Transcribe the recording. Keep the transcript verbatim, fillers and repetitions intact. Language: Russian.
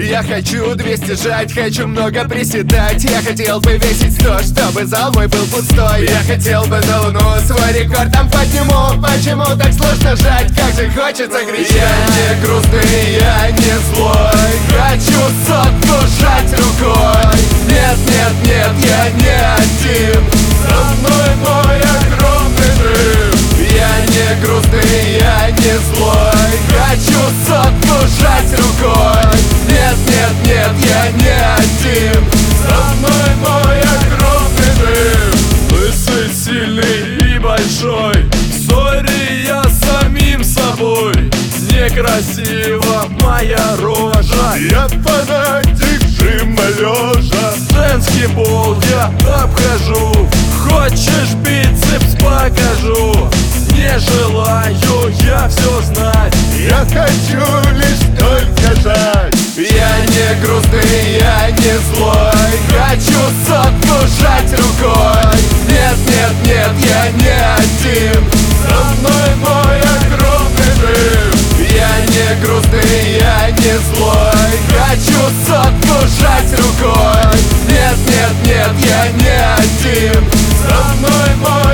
Я хочу двести жать, хочу много приседать. Я хотел бы весить сто, чтобы зал мой был пустой. Я хотел бы на луну свой рекорд там подниму. Почему так сложно жать, как же хочется кричать. Я не грустный, я не злой. Хочу сотку жать рукой. Нет, нет, нет, я не один. Со мной мой огромный дрым. Я не грустный, я не злой. Хочу сотку жать рукой. Нет, нет, нет, я не один. Со мной мой огромный дрым. Лысый, сильный и большой, в ссоре я с самим собой. Некрасива моя рожа, Я фанатик жима лежа. женский пол я обхожу. Хочешь бицепс покажу? Не желаю я все знать. Я хочу лишь только жать. Я не грустный, я не злой. Хочу сотку жать рукой. Нет, нет, нет, я не один. Со мной мой огромный дрым. Я не грустный, я не злой. Хочу сотку жать рукой. Нет, нет, нет, я не один. Со мной мой